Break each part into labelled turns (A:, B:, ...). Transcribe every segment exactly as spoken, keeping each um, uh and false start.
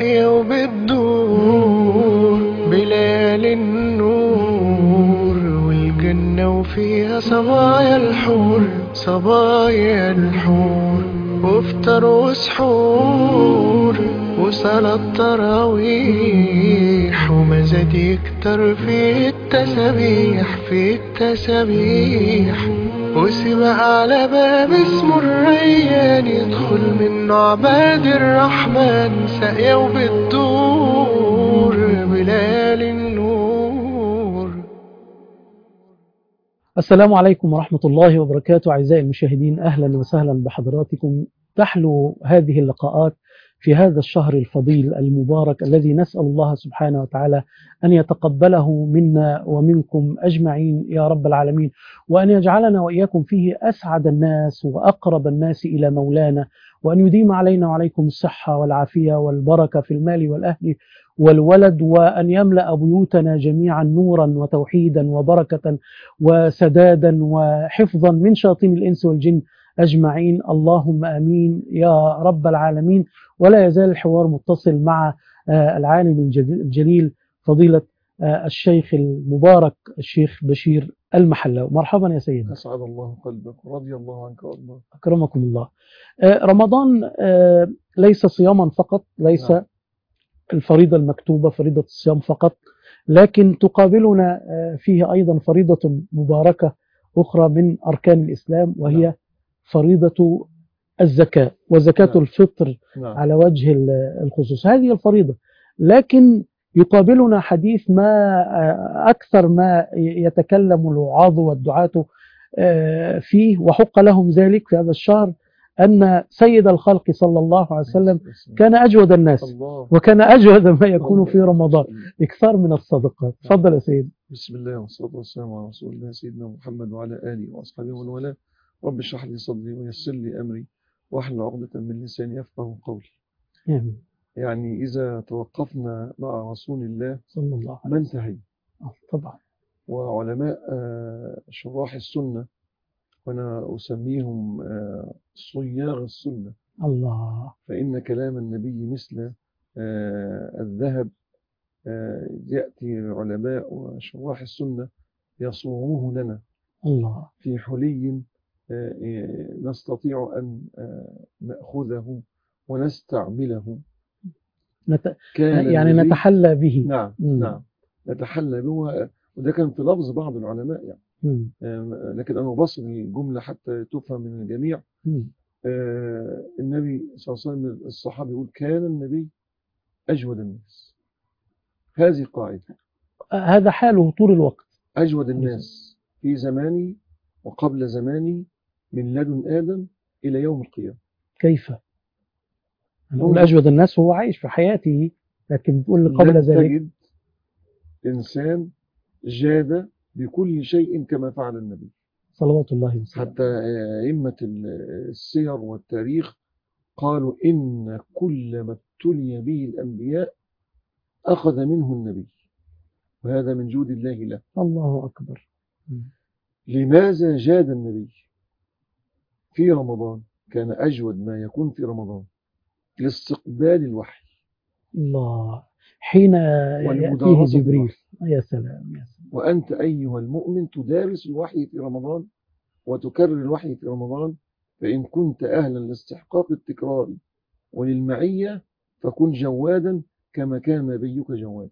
A: ساقية وبتدور بليل النور والجنة وفيها صبايا الحور صبايا الحور وافطر وسحور وصلاة تراويح ومزاد يكتر في التسابيح في التسابيح وسبق على باب اسمه الريان يدخل منه عباد الرحمن ساقية وبتدور بليل النور.
B: السلام عليكم ورحمة الله وبركاته. أعزائي المشاهدين، أهلا وسهلا بحضراتكم. تحلو هذه اللقاءات في هذا الشهر الفضيل المبارك الذي نسأل الله سبحانه وتعالى أن يتقبله منا ومنكم أجمعين يا رب العالمين، وأن يجعلنا وإياكم فيه أسعد الناس وأقرب الناس إلى مولانا، وأن يديم علينا وعليكم الصحة والعافية والبركة في المال والأهل والولد، وأن يملأ بيوتنا جميعا نورا وتوحيدا وبركة وسدادا وحفظا من شياطين الإنس والجن أجمعين. اللهم آمين يا رب العالمين. ولا يزال الحوار متصل مع العالم الجليل فضيلة الشيخ المبارك الشيخ بشير المحلاوي. مرحبا يا سيدنا.
C: أسعد الله قلبك ورضي الله عنك والله.
B: أكرمكم الله. رمضان ليس صياما فقط، ليس نعم. الفريضة المكتوبة فريضة الصيام فقط، لكن تقابلنا فيه أيضا فريضة مباركة أخرى من أركان الإسلام، وهي نعم. فريضة الزكاة وزكاة نعم. الفطر نعم. على وجه الخصوص. هذه الفريضة، لكن يقابلنا حديث ما أكثر ما يتكلم الوعاظ والدعاة فيه، وحق لهم ذلك في هذا الشهر، أن سيد الخلق صلى الله عليه وسلم كان أجود الناس وكان أجود ما يكون في رمضان، إكثار من الصدقات. تفضل يا سيد.
C: بسم الله والصلاة والسلام على رسول الله سيدنا محمد وعلى آله وأصحابه ومن والاه. رب اشرح لي صدري ويسر لي أمري واحلل عقدة من لساني يفقهوا قولي. آمين. يعني إذا توقفنا مع رسول الله صلى الله عليه وسلم ما انتهي
B: طبعا.
C: وعلماء شراح السنة، وأنا أسميهم صياغ السنة،
B: الله،
C: فإن كلام النبي مثل الذهب. يأتي العلماء وشراح السنة يصوروه لنا
B: الله
C: في حلي نستطيع أن نأخذه ونستعمله.
B: نت... يعني نتحلى به.
C: نعم م. نعم نتحلى به، وده كان في لفظ بعض العلماء يعني م. لكن أنا بصل الجملة حتى تفهم من الجميع. آه النبي صلى الله عليه وسلم الصحابي يقول كان النبي أجود الناس. هذه قاعدة،
B: هذا حاله طول الوقت،
C: أجود الناس في زماني وقبل زماني من لدن آدم إلى يوم القيامة.
B: كيف؟ أنا أقول أجود الناس وهو عايش في حياته، لكن تقول قبل ذلك
C: تجد إنسان جاد بكل شيء كما فعل النبي
B: صلوات الله وسلم.
C: حتى أئمة السير والتاريخ قالوا إن كل ما ابتلي به الأنبياء أخذ منه النبي، وهذا من جود الله له.
B: الله أكبر.
C: لماذا جاد النبي في رمضان؟ كان أجود ما يكون في رمضان لاستقبال الوحي.
B: الله، حين يأتيه جبريل. يا سلام يا سلام.
C: وأنت أيها المؤمن تدارس الوحي في رمضان وتكرر الوحي في رمضان، فإن كنت أهلا لاستحقاق التكرار وللمعية فكن جوادا كما كان نبيك جوادا.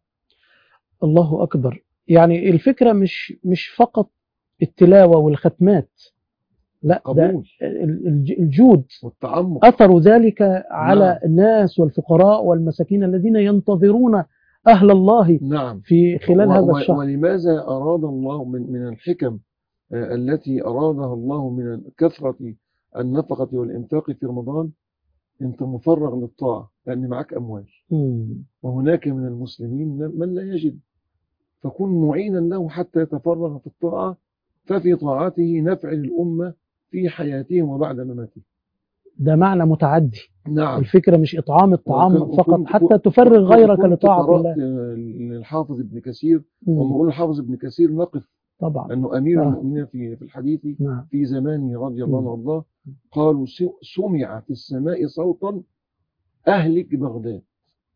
B: الله أكبر. يعني الفكرة مش مش فقط التلاوة والختمات، لا، ده الجود
C: والتعمق،
B: أثر ذلك على نعم. الناس والفقراء والمساكين الذين ينتظرون أهل الله
C: نعم.
B: في خلال هذا الشهر.
C: ولماذا أراد الله من من الحكم التي أرادها الله من كثرة النفقة والإنفاق في رمضان؟ أنت مفرغ للطاعة لأن معك أموال،
B: مم.
C: وهناك من المسلمين من لا يجد، فكن معينا له حتى يتفرغ في الطاعة، ففي طاعته نفع الأمة في حياتهم وبعد مماتهم.
B: ده معنى متعدي.
C: نعم.
B: الفكرة مش إطعام الطعام فقط، حتى تفرغ غيرك لطاعة الله.
C: الحافظ ابن كثير، وما أقول الحافظ ابن كثير نقف
B: طبعا
C: أنه أمير المؤمنين في في الحديث نعم. في زمانه رضي الله عنه وارضاه، قالوا سمع في السماء صوتا أهلك بغداد.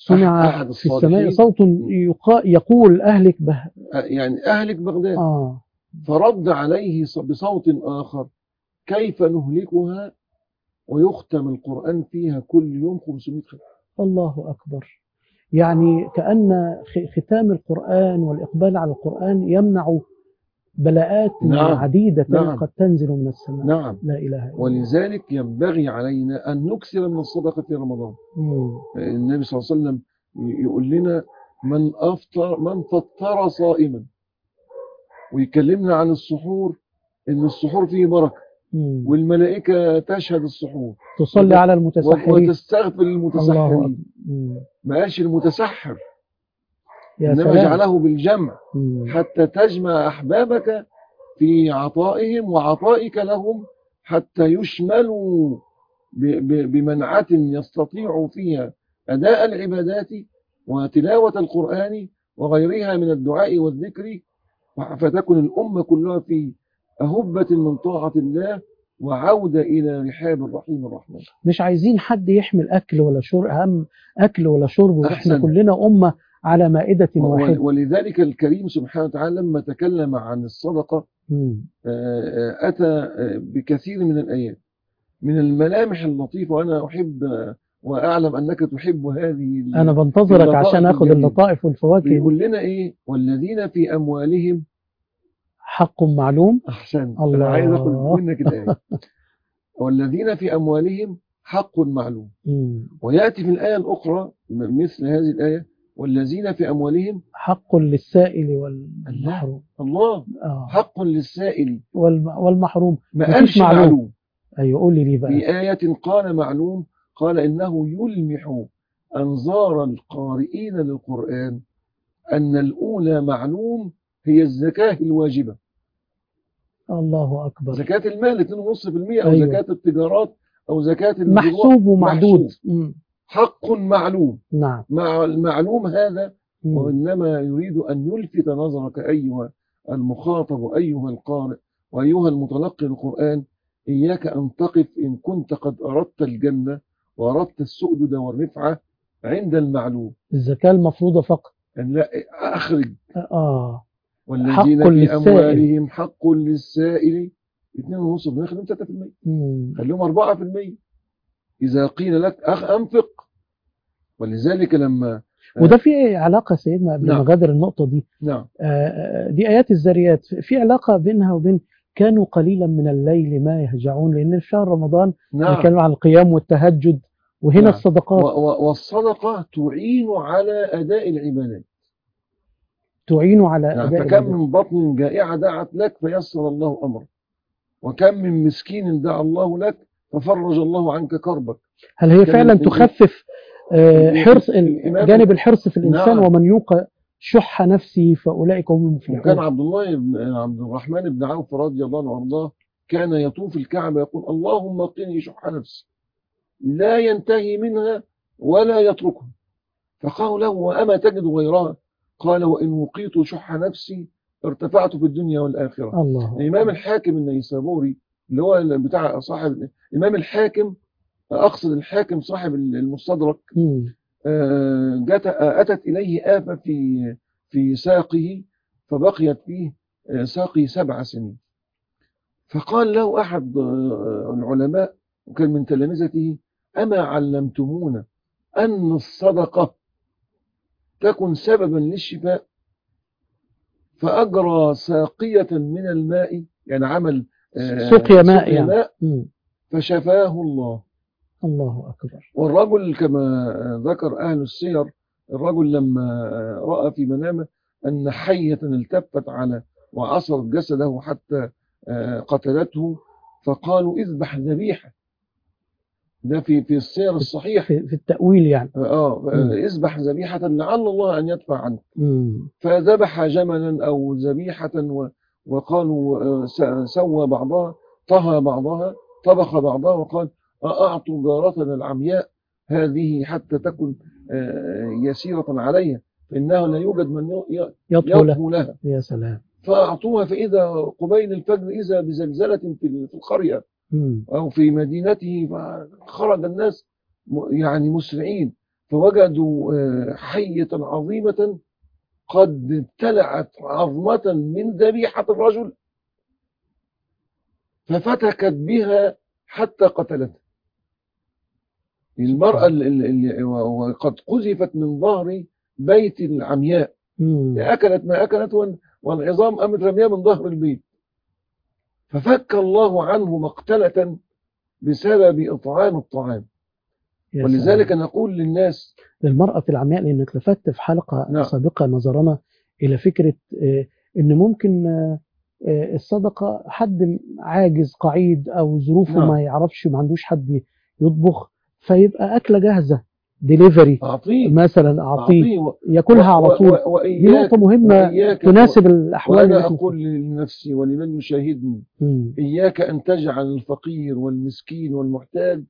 B: سمع في السماء صوت يقول أهلك به،
C: يعني أهلك بغداد.
B: آه.
C: فرد عليه بصوت آخر: كيف نهلكها ويختم القرآن فيها كل يوم خمسمائة ختم.
B: الله أكبر. يعني كأن ختام القرآن والإقبال على القرآن يمنع بلاءات
C: نعم.
B: عديدة
C: نعم.
B: قد تنزل من السماء.
C: نعم.
B: لا إله إلا الله.
C: ولذلك ينبغي علينا أن نكثر من الصدقة في رمضان. مم. النبي صلى الله عليه وسلم يقول لنا: من أفطر من فطر صائما، ويكلمنا عن السحور، إن السحور فيه بركة. مم. والملائكة تشهد السحور،
B: تصلي على المتسحرين
C: وتستغفر المتسحرين. ما قالش المتسحر، إنما جعله بالجمع. مم. حتى تجمع أحبابك في عطائهم وعطائك لهم، حتى يشملوا بمنعة يستطيعوا فيها أداء العبادات وتلاوة القرآن وغيرها من الدعاء والذكر، فتكون الأمة كلها في أهبة من طاعة الله وعودة إلى رحاب الرحيم الرحمن.
B: مش عايزين حد يحمل أكل ولا شرب، أهم أكل ولا شرب، وإحنا كلنا أمة على مائدة واحدة.
C: ولذلك الكريم سبحانه وتعالى لما تكلم عن الصدقة أتى بكثير من الآيات من الملامح اللطيفة، وأنا أحب وأعلم أنك تحب هذه.
B: أنا بنتظرك عشان أخذ اللطائف والفواكه.
C: يقول لنا إيه: والذين في أموالهم
B: حق معلوم.
C: أحسن.
B: الله.
C: أنا عايز أخذ منك الآية. والذين في أموالهم حق معلوم. مم. ويأتي في الآية الأخرى مثل هذه الآية: والذين في أموالهم
B: حق للسائل والمحروم.
C: الله. آه. حق للسائل
B: والمحروم.
C: ما قالش معلوم. معلوم.
B: أيوة قول لي ليه بقى.
C: في آية قال معلوم، قال إنه يلمح أنظار القارئين للقرآن أن الأولى معلوم هي الزكاة الواجبة.
B: الله أكبر.
C: زكاة المال اثنين فاصلة خمسة بالمئة أو أيوة. زكاة التجارات أو زكاة
B: محسوب ومعدود.
C: حق معلوم.
B: نعم.
C: مع المعلوم هذا مم. وإنما يريد أن يلفت نظرك أيها المخاطب وأيها القارئ وأيها المتلقي القرآن، إياك أن تقف إن كنت قد أردت الجنة وأردت السؤدد والرفعة عند المعلوم.
B: الزكاة المفروضة فقط.
C: أن لا أخرج.
B: آه.
C: والذين في للسائل. أموالهم حق للسائل اثنين ونص بالمئة، خليهم ثلاثة بالمئة، خليهم أربعة بالمئة إذا قيل لك أخ أنفق. ولذلك لما
B: وده في علاقة سيدنا قبل ما غادر النقطة دي.
C: نعم.
B: آه دي آيات الذريات في علاقة بينها وبين كانوا قليلا من الليل ما يهجعون، لأن في شهر رمضان
C: نعم.
B: كانوا عن القيام والتهجد، وهنا نعم. الصدقات.
C: والصدقة تعين على أداء العبادات.
B: تعين على
C: نعم.
B: أداء
C: فكم من بطن جائعة دعت لك فيسر الله أمرك، وكم من مسكين دعا الله لك ففرج الله عنك كربك.
B: هل هي فعلا تخفف حرص جانب الحرص في الإنسان؟ نعم. ومن يوق شح نفسه فأولئك هم المفلحون.
C: وكان عبد الله بن عبد الرحمن بن عوف رضي الله عنه وارضاه كان يطوف الكعبة يقول: اللهم قني شح نفسي، لا ينتهي منها ولا يتركها. فقالوا له: وأما تجد غيرها؟ قال: وإن وقيت شح نفسي ارتفعت في الدنيا والآخرة.
B: الله.
C: الإمام الحاكم النيسابوري اللي هو بتاع صاحب الإمام الحاكم، أقصد الحاكم صاحب المستدرك، جت أتت إليه آفة في في ساقه فبقيت فيه ساقي سبع سنين. فقال له أحد العلماء وكان من تلامذته: أما علمتمونا أن الصدقة تكن سببا للشفاء؟ فأجرى ساقية من الماء، يعني عمل
B: سقيا ماء, يعني. ماء
C: فشفاه الله.
B: الله أكبر.
C: والرجل كما ذكر أهل السير، الرجل لما رأى في منامه أن حية التفت على وعصرت جسده حتى قتلته، فقالوا: اذبح ذبيحة. ده في في السير الصحيح
B: في التأويل يعني.
C: اه اذبح ذبيحة لعل الله أن يدفع عنك. فذبح جملا أو ذبيحة وقالوا سوى بعضها، طهى بعضها، طبخ بعضها، وقال: أعطوا جارتنا العمياء هذه حتى تكن يسيرة عليها، فإنه لا يوجد من يطهو لها.
B: يا سلام.
C: فأعطوها، فإذا قبيل الفجر إذا بزلزلة في القرية أو في مدينته، فخرج الناس يعني مسرعين، فوجدوا حية عظيمة قد ابتلعت عظمة من ذبيحة الرجل ففتكت بها حتى قتلته. المرأة اللي وقد قذفت من ظهر بيت العمياء أكلت ما أكلت والعظام قامت رميها من ظهر البيت، ففك الله عنه مقتلة بسبب إطعام الطعام. ولذلك نقول للناس
B: للمرأة العمياء، لأنك لفت في حلقة
C: نعم.
B: سابقة نظرنا إلى فكرة إن ممكن الصدقة حد عاجز قعيد أو ظروفه نعم. ما يعرفش ما عندوش حد يطبخ، فيبقى أكلة جاهزة ديليفري مثلا أعطيه و... يأكلها على طول. و... و... دي نقطة مهمة تناسب و... الأحوال.
C: وأنا أقول لنفسي ولمن يشاهدني م. إياك أن تجعل الفقير والمسكين والمحتاج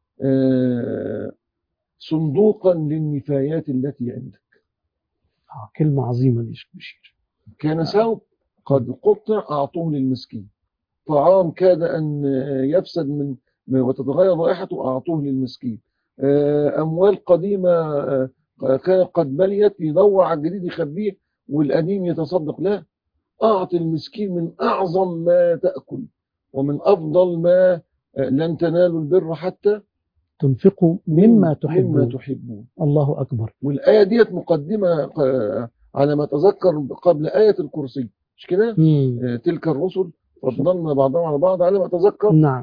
C: آه صندوقا للنفايات التي عندك.
B: آه كلمة عظيمة دي بشير.
C: كان ثوب قد قطع أعطوه للمسكين، طعام كاد أن يفسد من وتتغير رائحته أعطوه للمسكين، أموال قديمة كانت قد بليت يدور على الجديد يخبيه والقديم يتصدق له. أعطي المسكين من أعظم ما تأكل ومن أفضل ما لن تنالوا البر حتى
B: تنفقوا مما تحبون.
C: مما تحبون.
B: الله أكبر.
C: والآية ديت مقدمة على ما أتذكر قبل آية الكرسي، مش كده؟ تلك الرسل فضلنا بعضهم على بعض على ما أتذكر.
B: نعم.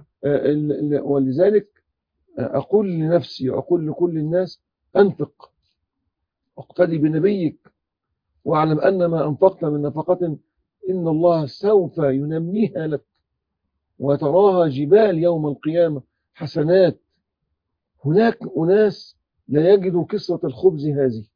C: ولذلك أقول لنفسي وأقول لكل الناس أنفق، اقتدي بنبيك، واعلم أن ما أنفقت من نفقة إن الله سوف ينميها لك وتراها جبال يوم القيامة حسنات. هناك أناس لا يجدوا كسرة الخبز هذه،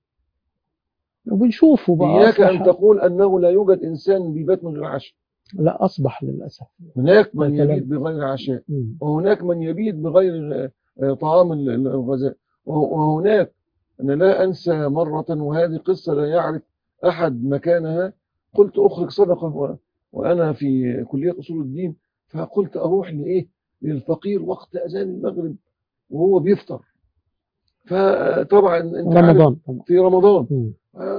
B: وبنشوفه بقى.
C: إياك أن تقول أنه لا يوجد إنسان بيبات من غير عشاء.
B: لا، أصبح للأسف.
C: هناك من يبيت بغير عشاء، وهناك من يبيت بغير طعام الغذاء، وهناك أنا لا أنسى مرة، وهذه قصة لا يعرف أحد مكانها، قلت أخرج صدقة وأنا في كلية أصول الدين، فقلت أروح لإيه للفقير وقت أذان المغرب وهو بيفطر، فطبعا أنت
B: رمضان.
C: في رمضان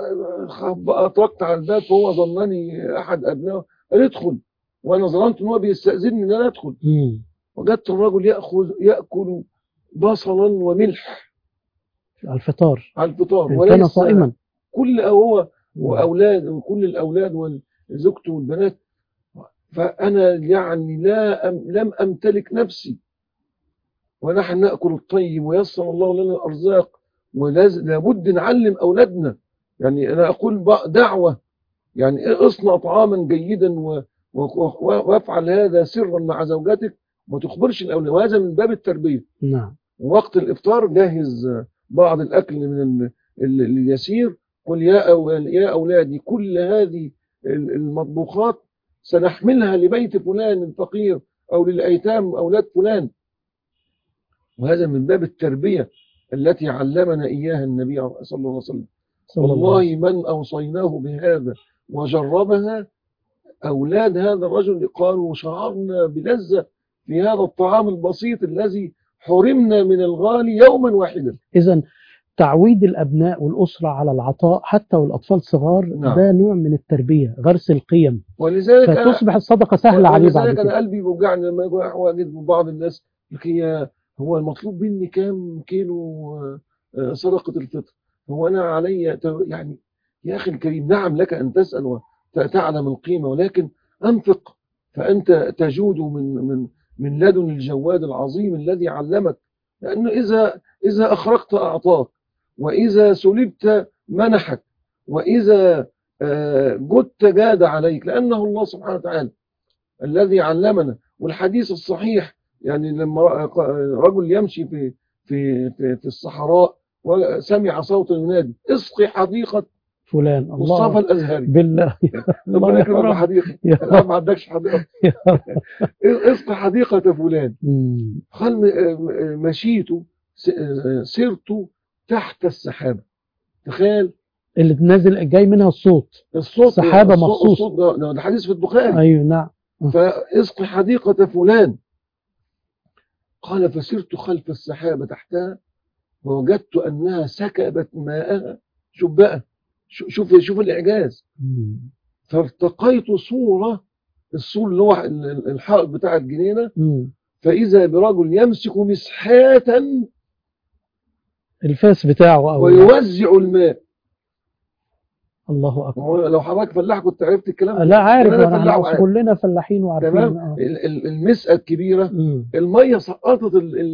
C: أطرقت على الباب فهو ظنني أحد أبنائه، قال ادخل، وأنا ظننت أنه بيستأذنني أن أنا أدخل. وجدت الرجل يأخذ يأكل بصلا وملح
B: على الفطار
C: على الفطار
B: كان صائما،
C: كل هو وأولاد وكل الأولاد وزوجته والبنات. فأنا يعني لا أم لم أمتلك نفسي، ونحن نأكل الطيب ويسر الله لنا الأرزاق، ولابد نعلم أولادنا. يعني أنا أقول دعوة، يعني اصنع طعاما جيدا وافعل هذا سرا مع زوجتك وما تخبرش الأولاد، وهذا من باب التربية.
B: نعم.
C: وقت الإفطار جهز بعض الأكل من اليسير، قل يا أولادي كل هذه المطبوخات سنحملها لبيت فلان الفقير أو للأيتام أولاد فلان. وهذا من باب التربية التي علمنا إياها النبي صلى الله عليه وسلم. والله من أوصيناه بهذا وجربها أولاد هذا الرجل قالوا شعرنا بلذة في هذا الطعام البسيط الذي حرمنا من الغالي يوما واحدا.
B: إذن تعويد الأبناء والأسرة على العطاء حتى والأطفال صغار، نعم. ده نوع من التربية، غرس القيم،
C: ولذلك
B: فتصبح الصدقة سهلة عليه بعد
C: كده. أنا قلبي بوجعني لما أجد بعض الناس هي هو المطلوب مني كام كيلو صدقة الفطر، هو أنا علي يعني يا أخي الكريم، نعم لك أن تسأل وتعلم القيمة، ولكن أنفق فأنت تجود من من من لدن الجواد العظيم الذي علمك. لأنه إذا إذا أخرقت أعطاك، وإذا سلبت منحك، وإذا جدت جاد عليك، لأنه الله سبحانه وتعالى الذي علمنا. والحديث الصحيح يعني لما رجل يمشي في في في, في الصحراء وسمع صوتا ينادي اسقي حديقة
B: فلان،
C: مصطفى الأزهري
B: بالله
C: ربنا يكرمك حديقة لا ما عندكش حديقة اسقي حديقة فلان. قال مشيت سرت تحت السحابة، تخيل
B: اللي نازل جاي منها الصوت
C: الصوت
B: سحابة مخصوص.
C: الصوت ده, ده حديث في البخاري.
B: أيوه نعم.
C: فاسقي حديقة فلان، قال فسرت خلف السحابة تحتها ووجدت أنها سكبت ماءها. شوف بقى، شوف شوف الإعجاز. فالتقيت صورة، الصور اللي هو الحائط بتاع الجنينة، فإذا برجل يمسك مسحاة
B: الفاس بتاعه أو
C: ويوزع الماء.
B: الله أكبر.
C: لو حضرتك فلاح كنت عرفت الكلام.
B: لا عارف، أنا كلنا فلاحين وعارفين.
C: المسقى الكبيرة، المية سقطت،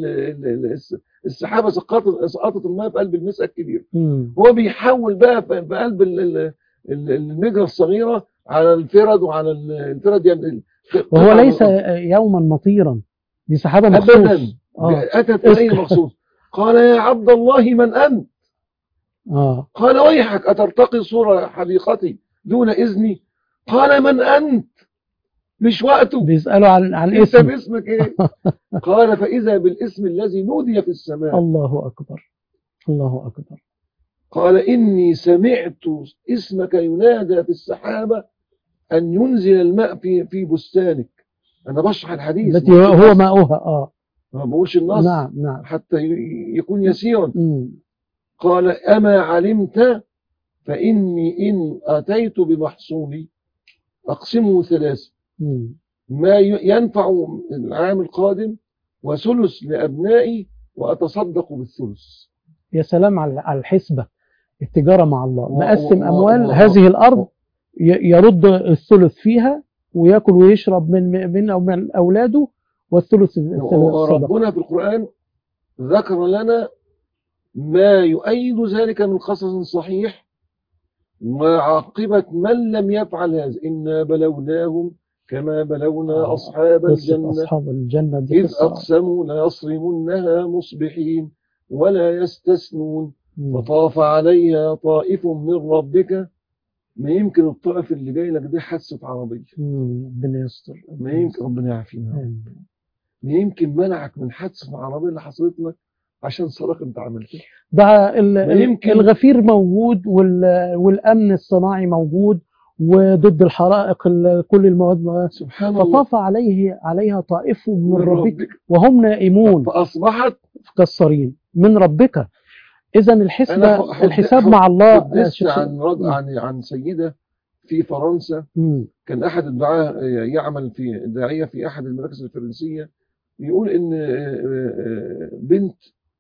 C: السحابة سقطت سقطت المية في قلب المسقى الكبير. هو بيحول بقى في قلب المجرى الصغيرة على الفرد وعلى الفرد يعني.
B: وهو ليس يوما مطيرا، دي سحابة مخصوص
C: أتت إليه مخصوص. قال يا عبد الله من أنت؟
B: آه.
C: قال ويحك أترتقي صورة حديقتي دون إذني؟ قال من أنت؟ مش وقته.
B: بيسألوا عن عن
C: اسم. انت باسمك ايه؟ قال فإذا بالاسم الذي نودي في السماء.
B: الله أكبر، الله أكبر.
C: قال إني سمعت اسمك ينادى في السحابة أن ينزل الماء في في بستانك. أنا بشرح الحديث
B: التي هو ماؤها. آه
C: ما بقولش النص.
B: نعم نعم.
C: حتى يكون يسيرا. م. قال أما علمت فإني إن أتيت بمحصولي أقسمه ثلاثة، ما ينفع العام القادم وثلث لأبنائي وأتصدق بالثلث.
B: يا سلام على الحسبة، التجارة مع الله. مقسم أموال هذه الأرض، يرد الثلث فيها ويأكل ويشرب من من أو من أولاده، والثلث
C: ربنا في القرآن ذكر لنا ما يؤيد ذلك من قصص صحيح، وعاقبة من لم يفعل هذا. إنا بلوناهم كما بلونا أصحاب الجنة
B: أصحاب الجنة
C: إذ أقسموا ليصرمنها مصبحين ولا يستثنون. فطاف عليها طائف من ربك. ما يمكن الطائف اللي جاي لك دي حادثة عربية،
B: ربنا يستر،
C: ما يمكن، ربنا يعافينا، ما يمكن منعك من حادثة عربية اللي حصلت لك عشان صدق انت عملته.
B: ده الغفير موجود، والأمن الصناعي موجود، وضد الحرائق كل المواد.
C: سبحان الله.
B: فطاف عليه عليها طائف من ربك وهم نائمون
C: فأصبحت
B: كالصريم من ربك. إذا الحسبة الحساب مع الله.
C: حدثت عن رجل عن عن سيدة في فرنسا. م. كان أحد الدعاة يعمل في داعية في أحد المراكز الفرنسية، يقول إن بنت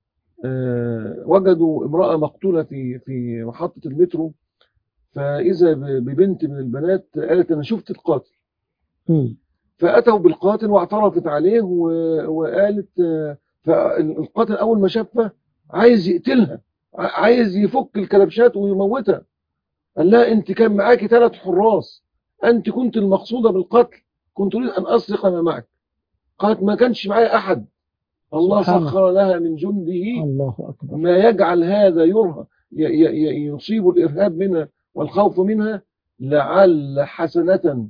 C: وجدوا امرأة مقتولة في في محطة المترو، فإذا ببنت من البنات قالت أنا شفت القاتل. م. فأتوا بالقاتل واعترفت عليه وقالت، فالقاتل أول ما شافها عايز يقتلها، عايز يفك الكلبشات ويموتها. قال لها أنت كان معاكي ثلاث حراس، أنت كنت المقصودة بالقتل، كنت أريد أن أسرق ما معك. قالت ما كانش معايا أحد، الله سخر لها من جنده
B: الله أكبر.
C: ما يجعل هذا يرهى يصيب الإرهاب منها والخوف منها، لعل حسنة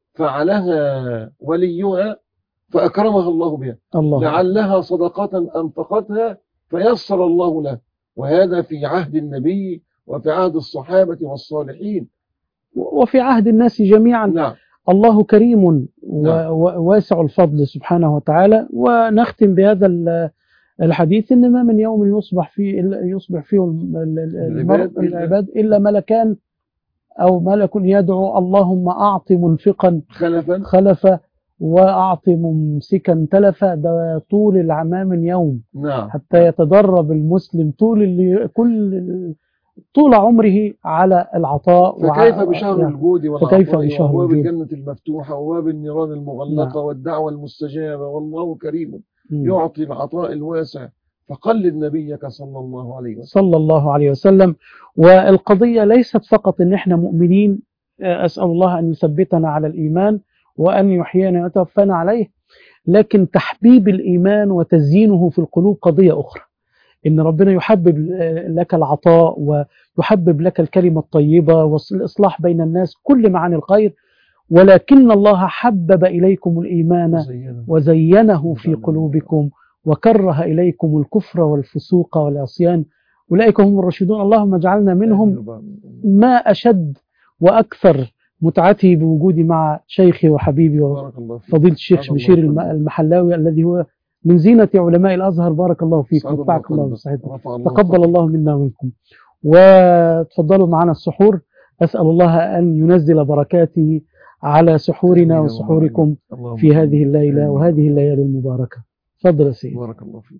C: فعلها وليها فأكرمها الله بها، الله. لعلها صدقة أنفقتها فيسر الله له. وهذا في عهد النبي وفي عهد الصحابة والصالحين
B: وفي عهد الناس جميعا.
C: نعم.
B: الله كريم وواسع الفضل سبحانه وتعالى. ونختم بهذا الحديث إن ما من يوم يصبح فيه يصبح فيه العباد, العباد إلا ملكان أو ملك يدعو اللهم أعط منفقا
C: خلفا
B: خلفا وأعط ممسكا تلفا. ده طول العام من يوم.
C: نعم.
B: حتى يتدرب المسلم طول اللي كل طول عمره على العطاء.
C: فكيف بشهر يعني الجود
B: والعطاء
C: وأبواب الجنة المفتوحة وأبواب النيران المغلقة. نعم. والدعوة المستجابة. والله كريم م. يعطي العطاء الواسع. فقلد نبيك صلى الله عليه وسلم
B: صلى الله عليه وسلم. والقضية ليست فقط إن إحنا مؤمنين، أسأل الله أن يثبتنا على الإيمان وأن يحيينا ويتوفانا عليه، لكن تحبيب الإيمان وتزيينه في القلوب قضية أخرى. إن ربنا يحبب لك العطاء ويحبب لك الكلمة الطيبة والإصلاح بين الناس، كل معاني الخير. ولكن الله حبب إليكم الإيمان وزينه في قلوبكم وكره إليكم الكفر والفسوق والعصيان أولئك هم الراشدون. اللهم اجعلنا منهم. ما أشد وأكثر متعتي بوجودي مع شيخي وحبيبي وفضيلة الشيخ بشير المحلاوي الذي هو من زينة علماء الأزهر. بارك الله فيكم وفقك الله وسعدكم، تقبل الله منا ومنكم. وتفضلوا معنا السحور. أسأل الله أن ينزل بركاته على سحورنا وسحوركم في هذه الليلة وهذه الليالي المباركة. تفضل يا سيدي.
C: بارك الله فيك.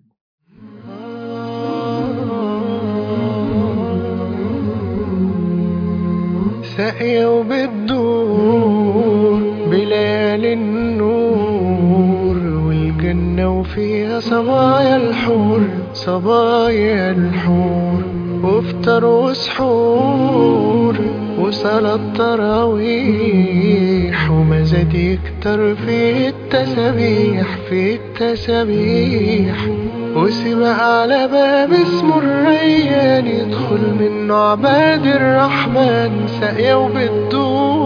A: ساقية وبتدور بليالي النور والجنة وفيها صبايا الحور، صبايا الحور، وافطر وسحور وصلاة تراويح ومزاد يكتر في التسابيح، في التسابيح، وسبق على باب اسمه الريان يدخل منه عباد الرحمن. ساقية وبتدور